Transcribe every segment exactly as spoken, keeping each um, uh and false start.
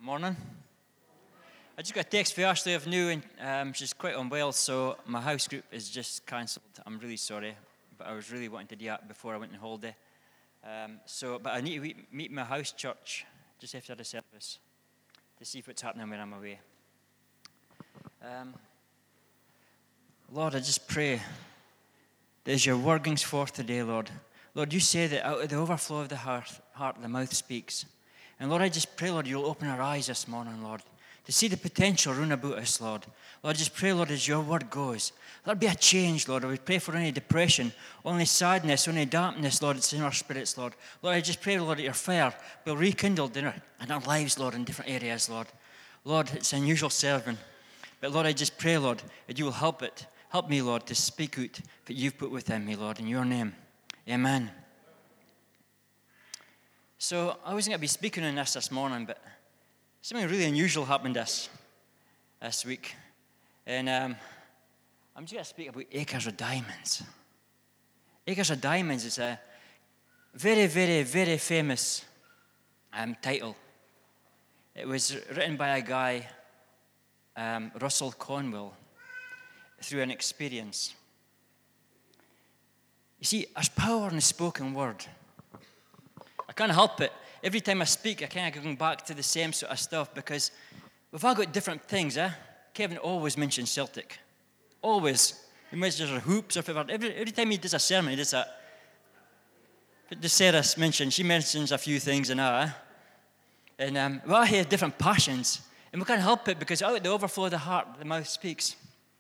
Morning. I just got a text from Ashley of New, and um, she's quite unwell, so my house group is just cancelled. I'm really sorry, but I was really wanting to do that before I went on holiday. Um, so, but I need to meet, meet my house church just after the service to see what's happening when I'm away. Um, Lord, I just pray that as your word goes forth today, Lord, Lord, you say that out of the overflow of the heart, heart the mouth speaks. And Lord, I just pray, Lord, you'll open our eyes this morning, Lord, to see the potential round about us, Lord. Lord, I just pray, Lord, as your word goes, there'll be a change, Lord. We pray for any depression, any sadness, any darkness, Lord, it's in our spirits, Lord. Lord, I just pray, Lord, that your fire will rekindled in our, in our lives, Lord, in different areas, Lord. Lord, it's an unusual serving. But Lord, I just pray, Lord, that you will help it. Help me, Lord, to speak out that you've put within me, Lord, in your name. Amen. So I wasn't going to be speaking on this this morning, but something really unusual happened this, this week. And um, I'm just going to speak about Acres of Diamonds. Acres of Diamonds is a very, very, very famous um, title. It was written by a guy, um, Russell Cornwell, through an experience. You see, there's power in the spoken word. I can't help it. Every time I speak, I kind of go back to the same sort of stuff because we've all got different things, eh? Kevin always mentions Celtic. Always. He mentions hoops or whatever. Every, every time he does a sermon, he does that. The Sarah mentioned, she mentions a few things in her, eh? And um, we all have different passions. And we can't help it because out of the overflow of the heart, the mouth speaks.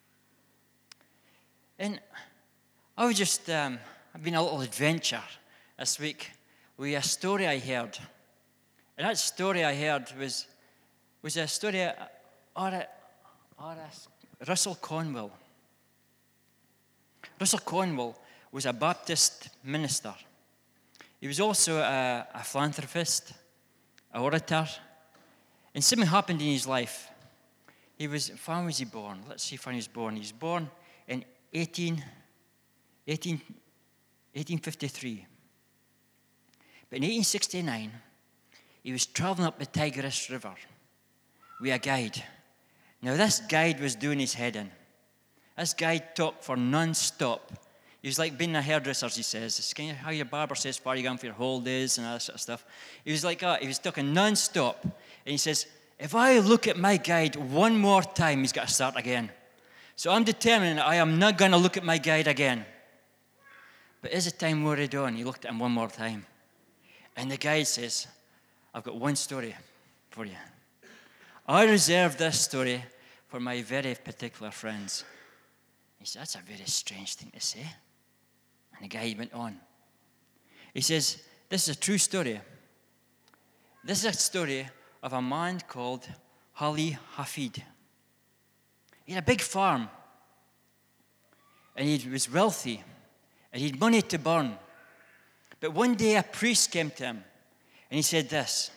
And I was just, um, I've been a little adventure this week with a story I heard. And that story I heard was was a story of R- R- Russell Cornwell. Russell Cornwell was a Baptist minister. He was also a, a philanthropist, an orator. And something happened in his life. He was, when was he born? Let's see when he was born. He was born in eighteen, eighteen, eighteen fifty-three. But in eighteen sixty-nine, he was traveling up the Tigris River with a guide. Now, this guide was doing his head in. This guide talked for non-stop. He was like being a hairdresser, he says. It's kind of how your barber says, where are you going for your holidays and all that sort of stuff. He was like that. He was talking non-stop. And he says, if I look at my guide one more time, he's got to start again. So I'm determined I am not going to look at my guide again. But as the time wore on, he looked at him one more time. And the guide says, I've got one story for you. I reserve this story for my very particular friends. He said, that's a very strange thing to say. And the guy went on. He says, this is a true story. This is a story of a man called Ali Hafid. He had a big farm. And he was wealthy. And he had money to burn. But one day a priest came to him. And he said this.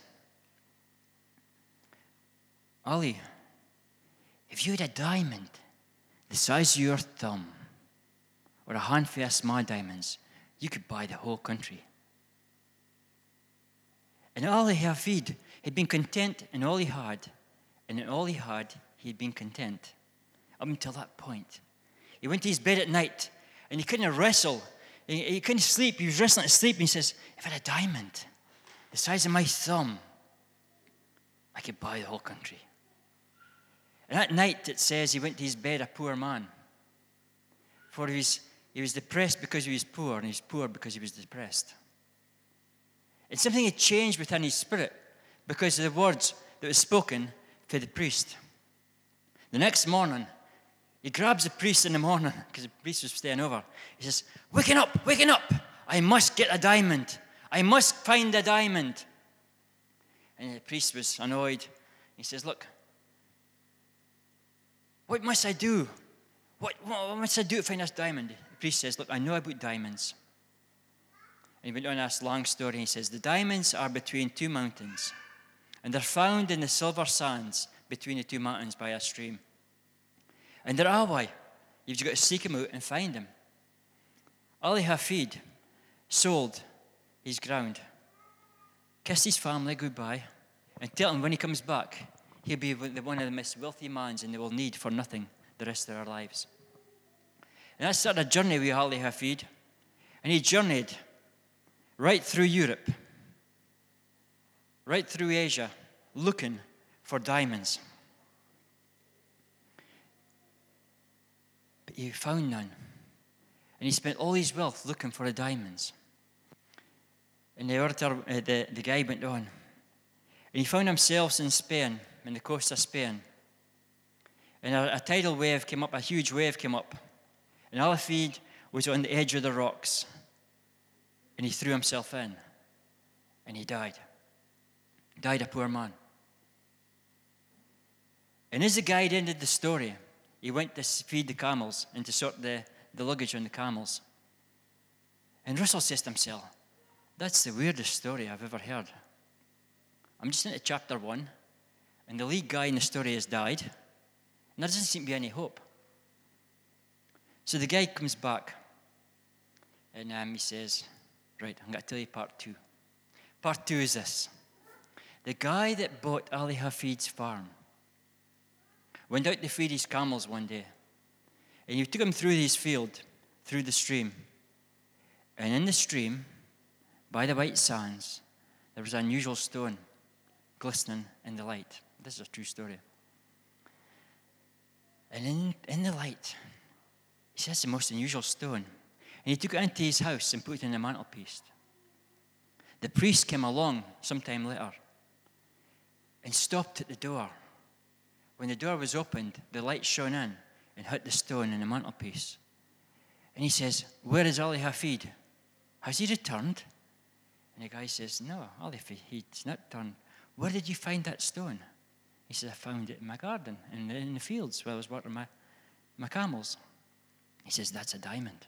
Ali, if you had a diamond the size of your thumb, or a handful of small diamonds, you could buy the whole country. And Ali Hafid had been content in all he had, and in all he had, he had been content. Up until that point. He went to his bed at night, and he couldn't wrestle. He, he couldn't sleep. He was wrestling to sleep, and he says, if I had a diamond the size of my thumb, I could buy the whole country. And that night, it says, he went to his bed a poor man. For he was, he was depressed because he was poor, and he was poor because he was depressed. And something had changed within his spirit because of the words that were spoken to the priest. The next morning, he grabs the priest in the morning, because the priest was staying over. He says, waking up, waking up. I must get a diamond. I must find a diamond. And the priest was annoyed. He says, look, what must I do? What, what must I do to find this diamond? The priest says, look, I know about diamonds. And he went on this long story. And he says, the diamonds are between two mountains. And they're found in the silver sands between the two mountains by a stream. And they're all why. You've just got to seek them out and find them. Ali Hafid sold his ground, kissed his family goodbye, and tell him when he comes back, he'll be one of the most wealthy mans and they will need for nothing the rest of their lives. And that started a journey with Ali Hafid. And he journeyed right through Europe, right through Asia, looking for diamonds. But he found none. And he spent all his wealth looking for the diamonds. And the orator, uh, the, the guy went on. And he found himself in Spain, in the coast of Spain. And a, a tidal wave came up, a huge wave came up. And Ali Hafid was on the edge of the rocks. And he threw himself in. And he died. Died a poor man. And as the guide ended the story, he went to feed the camels and to sort the, the luggage on the camels. And Russell says to himself, that's the weirdest story I've ever heard. I'm just into chapter one, and the lead guy in the story has died, and there doesn't seem to be any hope. So the guy comes back, and um, he says, right, I'm going to tell you part two. Part two is this. The guy that bought Ali Hafid's farm went out to feed his camels one day, and he took him through his field, through the stream. And in the stream, by the white sands, there was an unusual stone glistening in the light. This is a true story. And in, in the light, he says the most unusual stone. And he took it into his house and put it in the mantelpiece. The priest came along sometime later and stopped at the door. When the door was opened, the light shone in and hit the stone in the mantelpiece. And he says, where is Ali Hafid? Has he returned? And the guy says, no, Ali Hafid's not returned. Where did you find that stone? He says, I found it in my garden, in the, in the fields where I was watering my, my camels. He says, that's a diamond.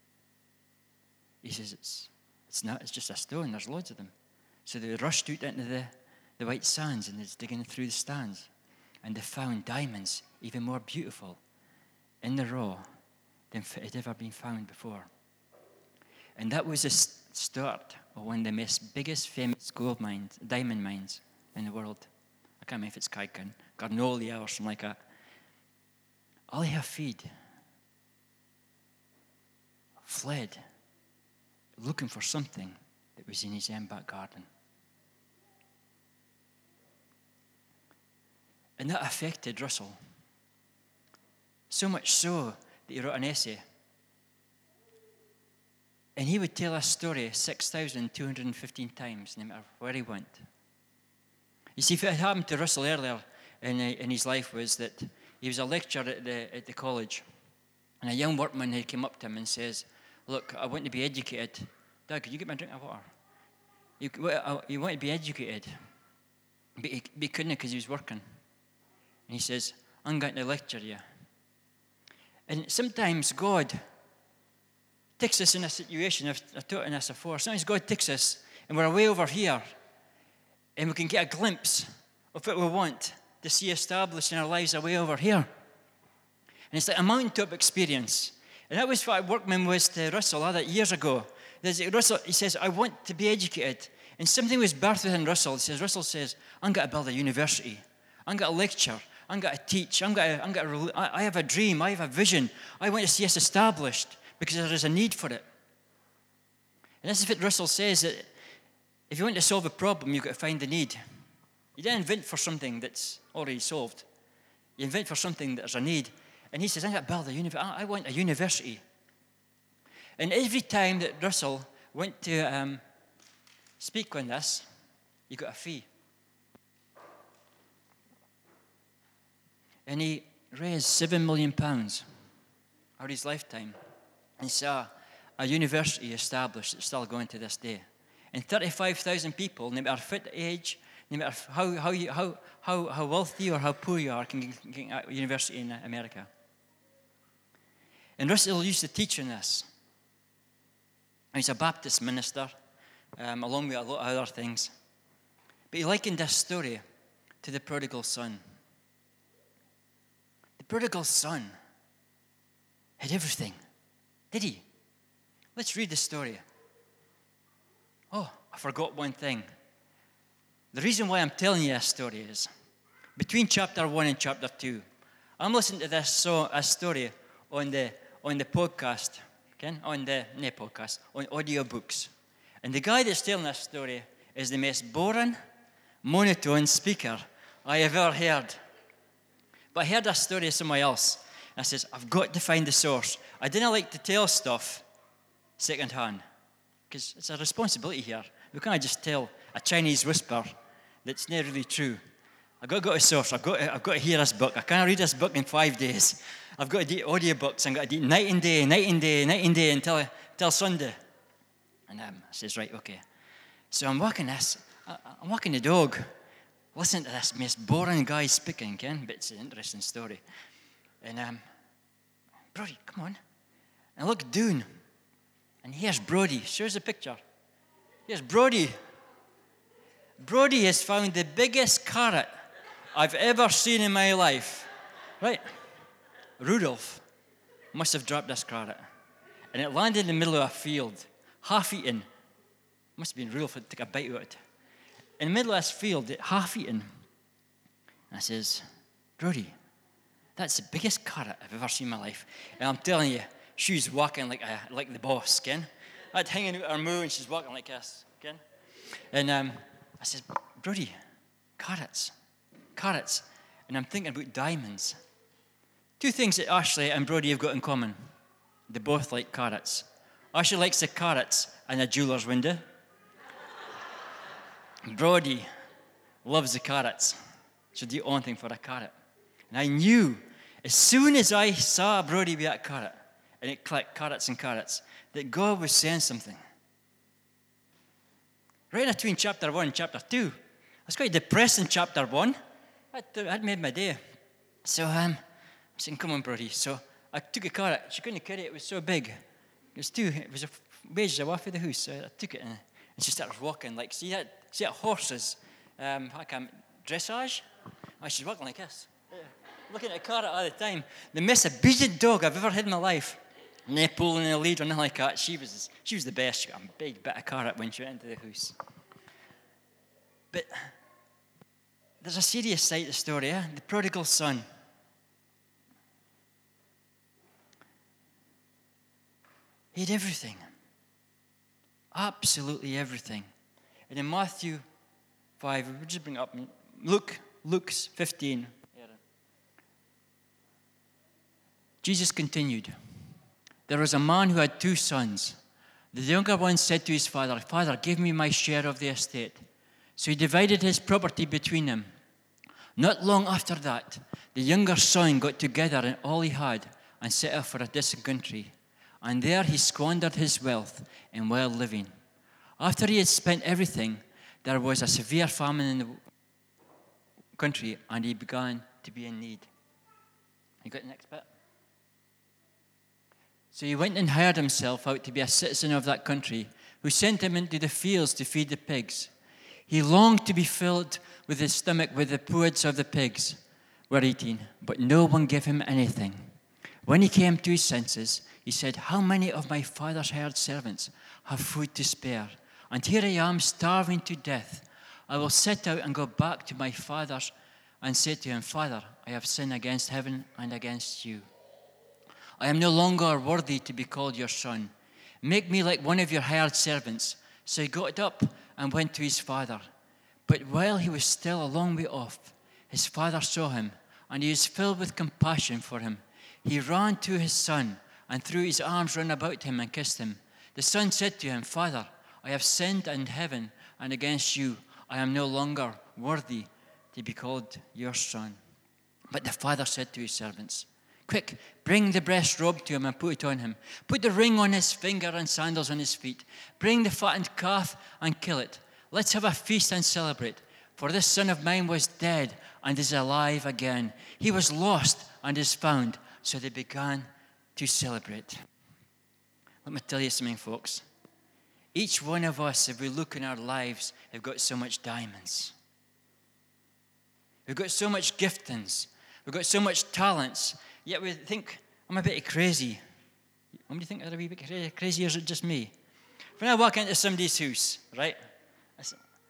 He says, it's, it's not, it's just a stone, there's loads of them. So they rushed out into the, the white sands and they're digging through the stands. And they found diamonds even more beautiful in the raw than had ever been found before. And that was the start of one of the most biggest famous gold mines, diamond mines in the world. I can't remember if it's Kaikan, Garnolia or something like that. Ali Hafid fled looking for something that was in his own back garden. And that affected Russell. So much so that he wrote an essay. And he would tell a story six thousand two hundred fifteen times, no matter where he went. You see, if it had happened to Russell earlier in, in his life was that he was a lecturer at the, at the college. And a young workman had came up to him and says, look, I want to be educated. Dad, could you get me a drink of water? You, you want to be educated. But he, but he couldn't because he was working. And he says, I'm going to lecture you. And sometimes God takes us in a situation, I've, I've taught in this before, sometimes God takes us and we're way over here and we can get a glimpse of what we want to see established in our lives away over here. And it's like a mountaintop experience. And that was what Workman was to Russell other years ago. There's, Russell, he says, I want to be educated. And something was birthed within Russell. He says, Russell says, I'm going to build a university. I'm going to lecture. I'm going to teach. I'm going to, I'm going to, I have a dream. I have a vision. I want to see us established because there is a need for it. And this is what Russell says, that if you want to solve a problem, you've got to find the need. You don't invent for something that's already solved. You invent for something that's a need. And he says, I'm going to build a university. I want a university. And every time that Russell went to um, speak on this, he got a fee. And he raised seven million pounds over his lifetime. And saw a university established that's still going to this day. And thirty-five thousand people, no matter what age, no matter how, how, you, how, how, how wealthy or how poor you are, can get a university in America. And Russell used to teach on this. He's a Baptist minister, um, along with a lot of other things. But he likened this story to the prodigal son. The prodigal son had everything. Did he? Let's read the story. Oh, I forgot one thing. The reason why I'm telling you this story is, between chapter one and chapter two, I'm listening to this so a story on the on the podcast, okay? On the no podcast, on audiobooks. And the guy that's telling this story is the most boring, monotone speaker I have ever heard. But I heard this story of somebody else. And I says, I've got to find the source. I didn't like to tell stuff secondhand, because it's a responsibility here. We can't just tell a Chinese whisper that's not really true. I've got to go to the source. I've got to, I've got to hear this book. I can't read this book in five days. I've got to do audiobooks. I've got to do night and day, night and day, night and day until, until Sunday. And um, I says, right, okay. So I'm walking this. I, I'm walking the dog. Listen to this most boring guy speaking, Ken, but it's an interesting story. And um, Brody, come on. And I look down. And here's Brody. Shows the picture. Here's Brody. Brody has found the biggest carrot I've ever seen in my life. Right? Rudolph must have dropped this carrot. And it landed in the middle of a field, half eaten. Must have been Rudolph that took a bite out of it. In the middle of this field, it half eaten. And I says, Brody, that's the biggest carrot I've ever seen in my life. And I'm telling you, she was walking like a, like the boss, Ken. I'd hanging out her moo and she's walking like this, Ken. And um, I said, Brody, carrots, carrots. And I'm thinking about diamonds. Two things that Ashley and Brody have got in common. They both like carrots. Ashley likes the carrots and a jeweller's window. Brody loves the carrots. She'll do anything for a carrot. And I knew, as soon as I saw Brody be that carrot, and it clicked, carrots and carrots, that God was saying something. Right between chapter one and chapter two, I was quite depressed in chapter one. I'd made my day. So um, I'm saying, come on, Brody. So I took a carrot. She couldn't carry it. It was so big. It was too, it was a ways away from the house. So I took it and, and she started walking. Like, see that, see that horses, um, like um, dressage? Oh, she's walking like this. Yeah. Looking at a carrot all the time. The most obedient dog I've ever had in my life. No pulling in the lead or nothing like that. She was, she was the best. She got a big bit of carrot when she went into the house. But there's a serious side to the story, eh? The prodigal son. He had everything. Absolutely everything. And in Matthew five, we'll just bring it up. Luke, Luke's fifteen. Jesus continued. There was a man who had two sons. The younger one said to his father, Father, give me my share of the estate. So he divided his property between them. Not long after that, the younger son got together and all he had and set off for a distant country. And there he squandered his wealth in wild living. After he had spent everything, there was a severe famine in the country, and he began to be in need. You got the next bit? So he went and hired himself out to be a citizen of that country, who sent him into the fields to feed the pigs. He longed to be filled with his stomach with the pods of the pigs were eating, but no one gave him anything. When he came to his senses, he said, how many of my father's hired servants have food to spare? And here I am, starving to death. I will set out and go back to my father's and say to him, Father, I have sinned against heaven and against you. I am no longer worthy to be called your son. Make me like one of your hired servants. So he got up and went to his father. But while he was still a long way off, his father saw him, and he was filled with compassion for him. He ran to his son and threw his arms round about him and kissed him. The son said to him, Father, I have sinned in heaven and against you. I am no longer worthy to be called your son. But the father said to his servants, Quick, bring the breast robe to him and put it on him. Put the ring on his finger and sandals on his feet. Bring the fattened calf and kill it. Let's have a feast and celebrate. For this son of mine was dead and is alive again. He was lost and is found. So they began to celebrate. Let me tell you something, folks. Each one of us, if we look in our lives, have got so much diamonds. We've got so much giftings. We've got so much talents. Yet we think, I'm a bit crazy. What do you think? Are a wee bit crazy, crazy or is it just me? When I walk into somebody's house, right? I say,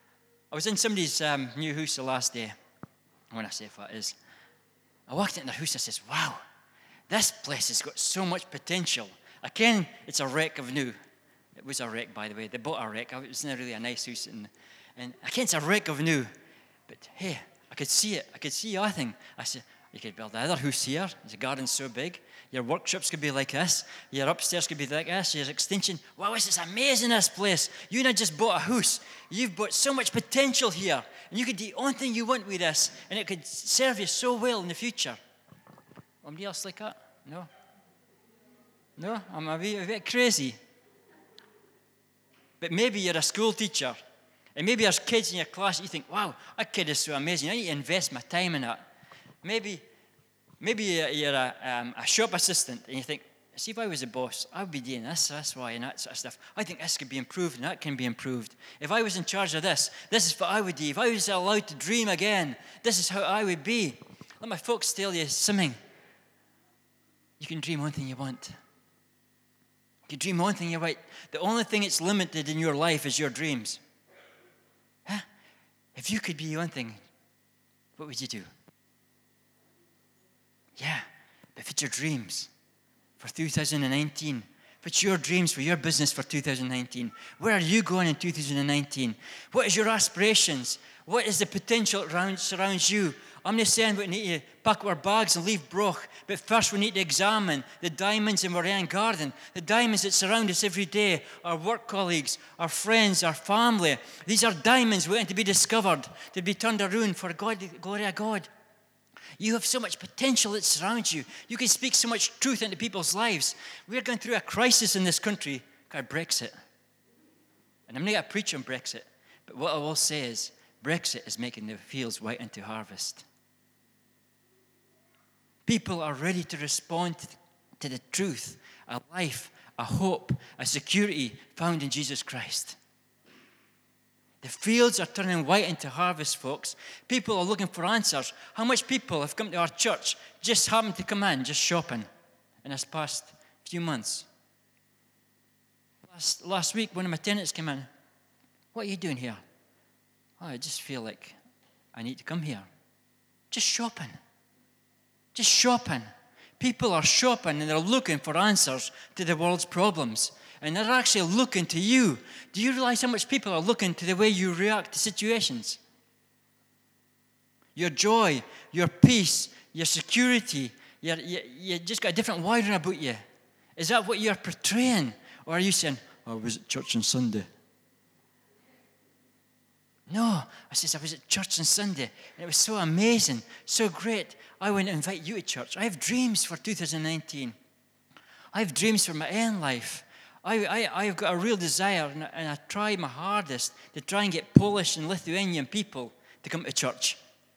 I was in somebody's um, new house the last day. When I say what it is, I walked into their house and I says, wow, this place has got so much potential. Again, it's a wreck of new. It was a wreck, by the way. They bought a wreck. It was not really a nice house. And, and again, it's a wreck of new. But hey, I could see it. I could see everything. I said, you could build another house here. The garden's so big. Your workshops could be like this. Your upstairs could be like this. Your extension. Wow, this is amazing, this place. You not just bought a house. You've got so much potential here. And you could do the only thing you want with this. And it could serve you so well in the future. Anybody else like that? No? No? I'm a bit, a bit crazy. But maybe you're a school teacher. And maybe there's kids in your class, you think, wow, that kid is so amazing. I need to invest my time in that. Maybe maybe you're a, um, a shop assistant, and you think, see, if I was a boss, I would be doing this, this, why, and that sort of stuff. I think this could be improved, and that can be improved. If I was in charge of this, this is what I would do. If I was allowed to dream again, this is how I would be. Let my folks tell you something. You can dream one thing you want. You can dream one thing you want. The only thing that's limited in your life is your dreams. Huh? If you could be one thing, what would you do? Yeah, but if it's your dreams for two thousand nineteen, if it's your dreams for your business for two thousand nineteen, where are you going in two thousand nineteen? What is your aspirations? What is the potential that surrounds you? I'm not saying we need to pack our bags and leave Broch, but first we need to examine the diamonds in our own garden, the diamonds that surround us every day, our work colleagues, our friends, our family. These are diamonds waiting to be discovered, to be turned around for God, the glory of God. You have so much potential that surrounds you. You can speak so much truth into people's lives. We're going through a crisis in this country called Brexit. And I'm not going to preach on Brexit, but what I will say is Brexit is making the fields white into harvest. People are ready to respond to the truth, a life, a hope, a security found in Jesus Christ. The fields are turning white into harvest, folks. People are looking for answers. How much people have come to our church just happened to come in, just shopping in this past few months? Last, last week, one of my tenants came in. What are you doing here? Oh, I just feel like I need to come here. Just shopping. Just shopping. People are shopping and they're looking for answers to the world's problems. And they're actually looking to you. Do you realize how much people are looking to the way you react to situations? Your joy, your peace, your security, your, you, you just got a different wiring about you. Is that what you're portraying? Or are you saying, oh, I was at church on Sunday? No, I says, I was at church on Sunday, and it was so amazing, so great. I want to invite you to church. I have dreams for two thousand nineteen. I have dreams for my own life. I, I, I've got a real desire, and I, and I try my hardest to try and get Polish and Lithuanian people to come to church.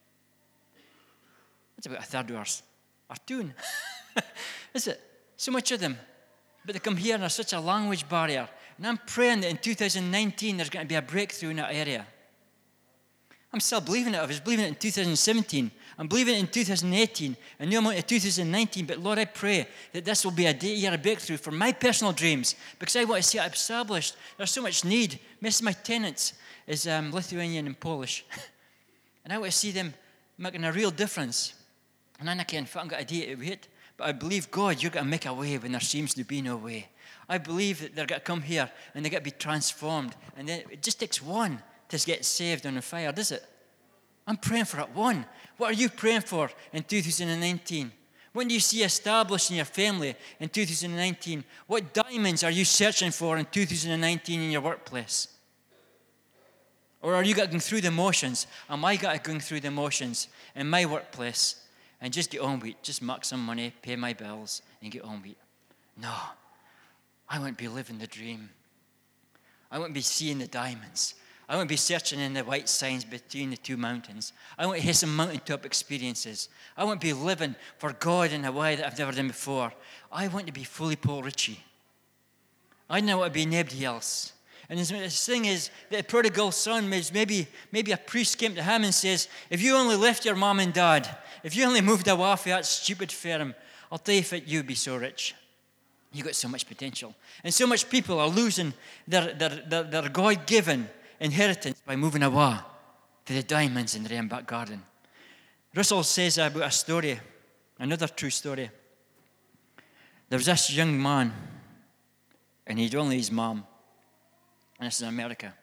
That's about a third of ours. Our tune. Is it? So much of them. But they come here and there's such a language barrier. And I'm praying that in two thousand nineteen there's going to be a breakthrough in that area. I'm still believing it. I was believing it in two thousand seventeen. I'm believing it in two thousand eighteen. And now I'm on to two thousand nineteen. But Lord, I pray that this will be a day, year of breakthrough for my personal dreams. Because I want to see it established. There's so much need. Most of my tenants is um, Lithuanian and Polish. And I want to see them making a real difference. And then I can't I haven't got a day to wait. But I believe, God, you're going to make a way when there seems to be no way. I believe that they're going to come here and they're going to be transformed. And then it just takes one to get saved on the fire, does it? I'm praying for that one. What are you praying for in two thousand nineteen? When do you see established in your family in two thousand nineteen? What diamonds are you searching for in two thousand nineteen in your workplace? Or are you going through the motions? Am I going through the motions in my workplace and just get on with it? Just make some money, pay my bills, and get on with it? No. I want to be living the dream. I want to be seeing the diamonds. I want to be searching in the white signs between the two mountains. I want to have some mountaintop experiences. I want to be living for God in a way that I've never done before. I want to be fully Paul Ritchie. I don't want to be nobody else. And this thing is that the prodigal son, maybe, maybe a priest came to him and says, if you only left your mom and dad, if you only moved away from that stupid firm, I'll tell you if it, you'd be so rich. You got so much potential. And so much people are losing their, their, their, their God-given inheritance by moving away. for the diamonds in the end back garden. Russell says about a story, another true story. There was this young man, and he'd only his mom, and this is in America.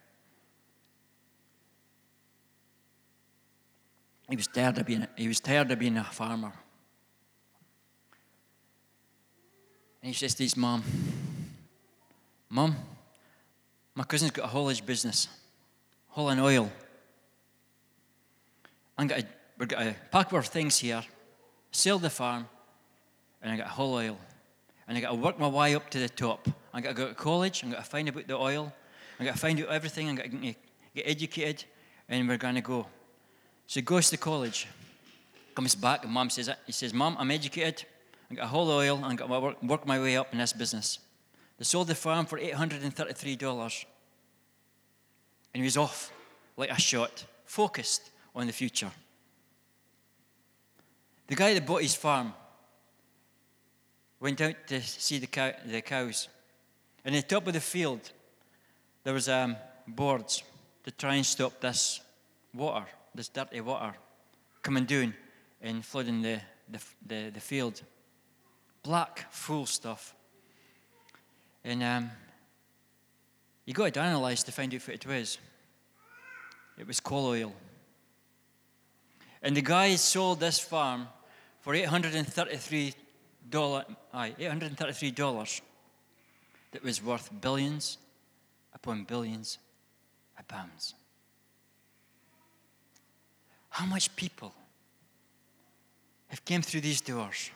He was tired of being, he was tired of being a farmer. And he says to his mom, Mom, my cousin's got a haulage business, hauling oil. I'm got a, we've got to pack our things here, sell the farm, and I got to haul oil. And I got to work my way up to the top. I got to go to college, I got to find out the oil, I got to find out everything, I got to get educated, and we're going to go. So he goes to college, comes back, and Mom says, he says, Mom, I'm educated, I got a whole oil, and I got to work, work my way up in this business. They sold the farm for eight hundred thirty-three dollars. And he was off like a shot, focused on the future. The guy that bought his farm went out to see the, cow, the cows. And at the top of the field, there was um, boards to try and stop this water, this dirty water, coming down and flooding the, the, the, the field. Black, full stuff. And um, you got to analyse to find out what it was. It was coal oil. And the guy sold this farm for eight hundred thirty-three dollars. Aye, eight hundred thirty-three dollars. That was worth billions upon billions of pounds. How much people have came through these doors,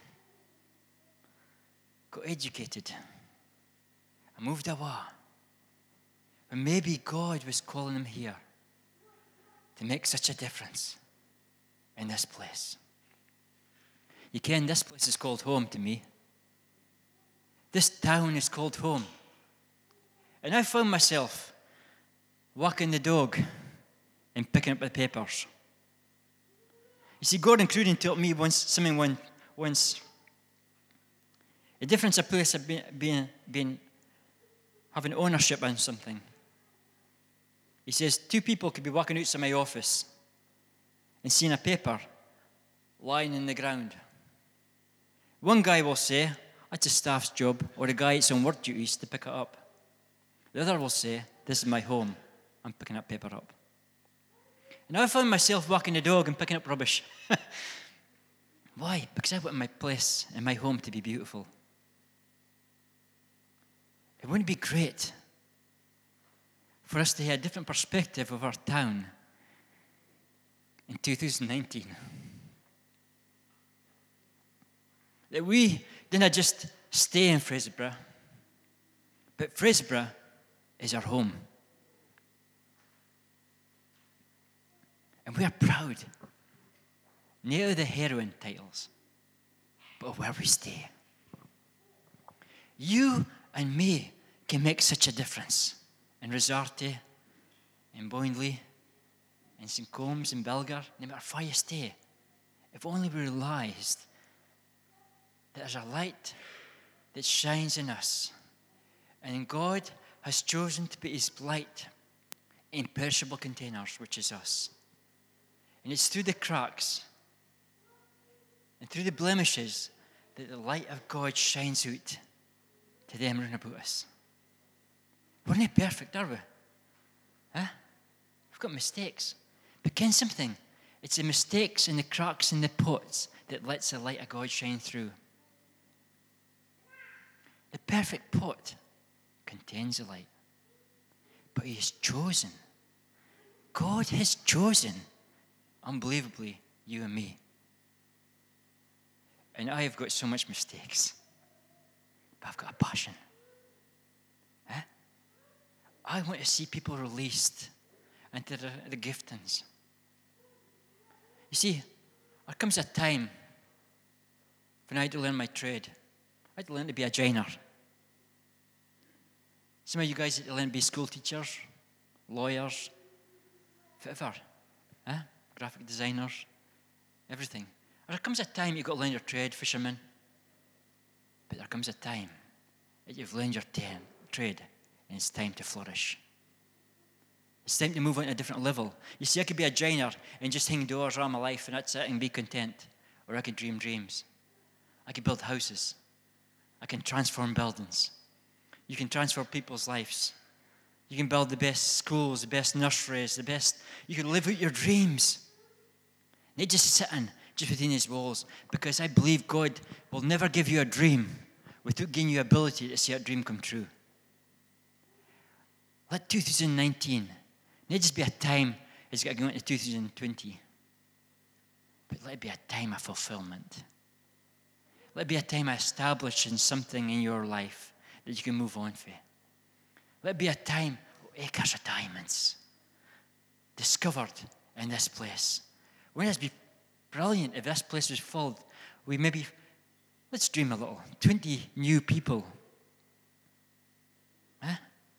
got educated, and moved away, and maybe God was calling them here to make such a difference in this place. You ken, this place is called home to me. This town is called home. And I found myself walking the dog and picking up the papers. You see, Gordon Cruden taught me once something one, once. The difference a place of being, being, being having ownership on something. He says two people could be walking outside my office and seeing a paper lying in the ground. One guy will say, that's a staff's job, or a guy that's on work duties to pick it up. The other will say, this is my home, I'm picking up paper up. And I found myself walking the dog and picking up rubbish. Why? Because I want my place and my home to be beautiful. It wouldn't be great for us to have a different perspective of our town in two thousand nineteen. That we didn't just stay in Fraserburgh, but Fraserburgh is our home. And we are proud, not of the heroine titles, but of where we stay. You and me can make such a difference in Rosarty, in Boynley, in Saint Combs, in Belgar, no matter where you stay. If only we realised that there's a light that shines in us, and God has chosen to put his light in perishable containers, which is us. And it's through the cracks and through the blemishes that the light of God shines out to them round about us. We're not perfect, are we? Huh? We've got mistakes. But ken something? It's the mistakes and the cracks in the pots that lets the light of God shine through. The perfect pot contains the light. But he has chosen. God has chosen, unbelievably, you and me. And I have got so much mistakes. But I've got a passion. Huh? I want to see people released into the, the giftings. You see, there comes a time when I had to learn my trade. I had to learn to be a joiner. Some of you guys had to learn to be school teachers, lawyers, whatever. Huh? Graphic designers, everything. There comes a time you've got to learn your trade, fisherman. But there comes a time that you've learned your t- trade and it's time to flourish. It's time to move on to a different level. You see, I could be a joiner and just hang doors all my life and that's it and be content. Or I could dream dreams. I could build houses. I can transform buildings. You can transform people's lives. You can build the best schools, the best nurseries, the best. You can live out your dreams. Not just sitting just within these walls. Because I believe God will never give you a dream without giving you ability to see that dream come true. Let two thousand nineteen not just be a time it's got to go into two thousand twenty. But let it be a time of fulfillment. Let it be a time of establishing something in your life that you can move on for. Let it be a time of acres of diamonds discovered in this place. Wouldn't it be brilliant if this place was filled with maybe, let's dream a little, twenty new people. Huh?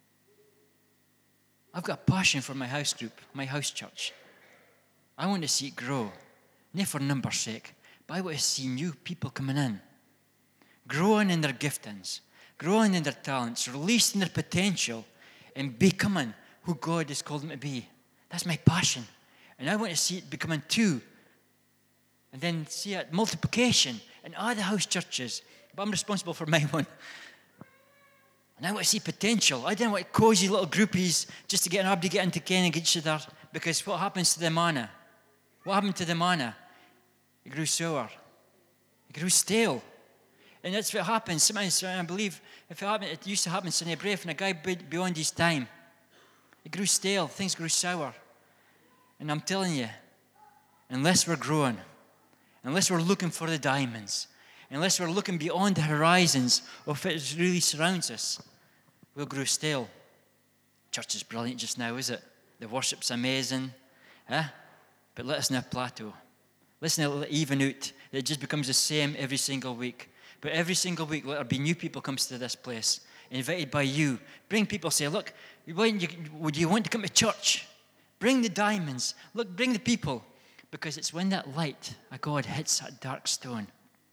I've got a passion for my house group, my house church. I want to see it grow, not for numbers' sake, but I want to see new people coming in, growing in their giftings, growing in their talents, releasing their potential, and becoming who God has called them to be. That's my passion. And I want to see it becoming two, and then see it multiplication in other house churches. But I'm responsible for my one. And I want to see potential. I didn't want cozy little groupies just to get an to get into Ken and get each other. Because what happens to the manna? What happened to the manna? It grew sour. It grew stale. And that's what happens. Sometimes I believe if it happened, it used to happen in Sunday Brave, and a guy beyond his time. It grew stale. Things grew sour. And I'm telling you, unless we're growing, unless we're looking for the diamonds, unless we're looking beyond the horizons of what really surrounds us, we'll grow stale. Church is brilliant just now, is it? The worship's amazing. Huh? But let us not plateau. Let's not let it even out. It just becomes the same every single week. But every single week, let there be new people comes to this place, invited by you. Bring people, say, look, would you want to come to church? Bring the diamonds. Look, bring the people. Because it's when that light of God hits that dark stone.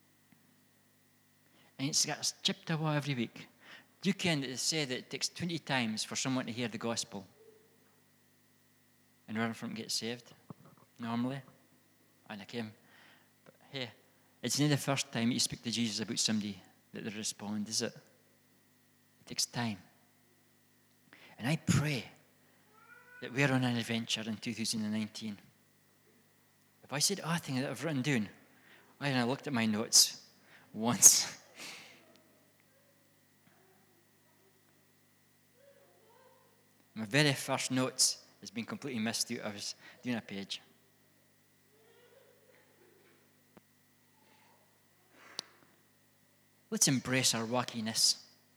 And it's got chipped away every week. You can say that it takes twenty times for someone to hear the gospel in order for them to get saved, normally. And I came. But hey, it's not the first time you speak to Jesus about somebody that they respond, is it? It takes time. And I pray that we're on an adventure in two thousand nineteen. If I said anything that I've written down, I looked at my notes once. My very first notes has been completely missed out. I was doing a page. Let's embrace our wackiness.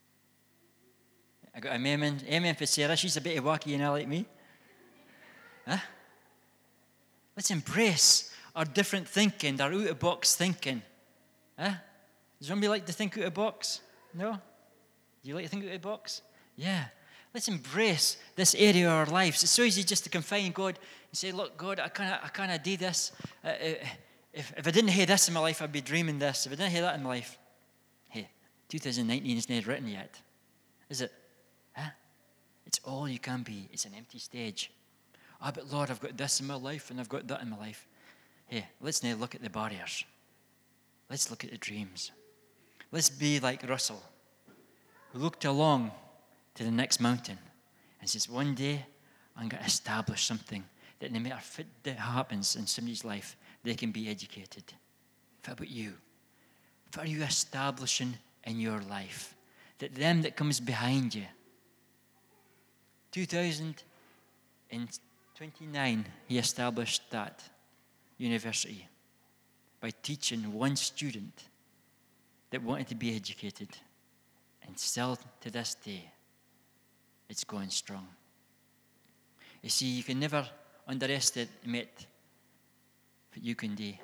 I got an amen. Amen for Sarah. She's a bit wacky, you know, like me. Huh? Let's embrace our different thinking, our out-of-box thinking. Huh? Does somebody like to think out of box? No? Do you like to think out of box? Yeah. Let's embrace this area of our lives. It's so easy just to confine God and say, look, God, I can't, I can't do this. Uh, if, if I didn't have this in my life, I'd be dreaming this. If I didn't have that in my life. Hey, two thousand nineteen is not written yet. Is it? Huh? It's all you can be. It's an empty stage. Ah, oh, but Lord, I've got this in my life and I've got that in my life. Hey, let's now look at the barriers. Let's look at the dreams. Let's be like Russell, who looked along to the next mountain and says, one day I'm going to establish something that no matter what happens in somebody's life, they can be educated. What about you? What are you establishing in your life? That them that comes behind you. two thousand twenty-nine, he established that university by teaching one student that wanted to be educated. And still to this day, it's going strong. You see, you can never underestimate what you can do.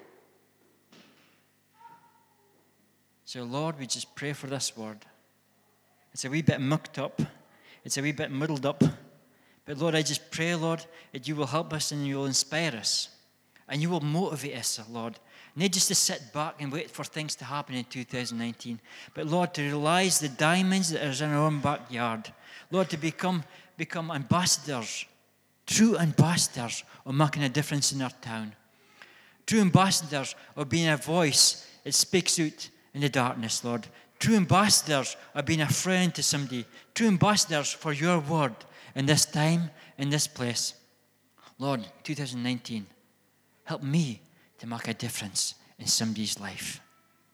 So, Lord, we just pray for this word. It's a wee bit mucked up. It's a wee bit muddled up. But, Lord, I just pray, Lord, that you will help us and you will inspire us. And you will motivate us, Lord. Not just to sit back and wait for things to happen in two thousand nineteen, but, Lord, to realize the diamonds that are in our own backyard. Lord, to become, become ambassadors, true ambassadors of making a difference in our town. True ambassadors of being a voice that speaks out in the darkness, Lord. True ambassadors of being a friend to somebody. True ambassadors for your word in this time, in this place. Lord, two thousand nineteen, help me to make a difference in somebody's life.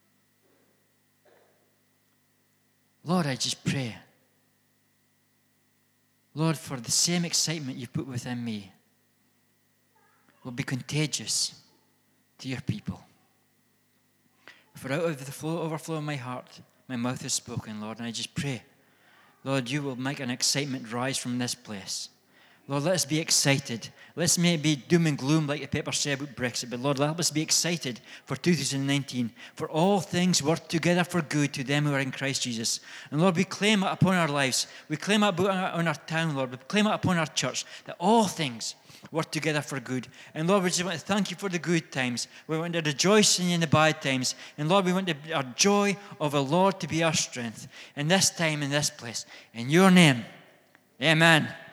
Lord, I just pray, Lord, for the same excitement you put within me will be contagious to your people. For out of the flow, overflow of my heart, my mouth is spoken, Lord, and I just pray, Lord, you will make an excitement rise from this place. Lord, let us be excited. Let's maybe be doom and gloom like the paper said about Brexit, but Lord, let us be excited for two thousand nineteen, for all things work together for good to them who are in Christ Jesus. And Lord, we claim it upon our lives. We claim it upon our town, Lord. We claim it upon our church, that all things work together for good. And Lord, we just want to thank you for the good times. We want to rejoice in the bad times. And Lord, we want the, our joy of the Lord to be our strength in this time, in this place. In your name, amen.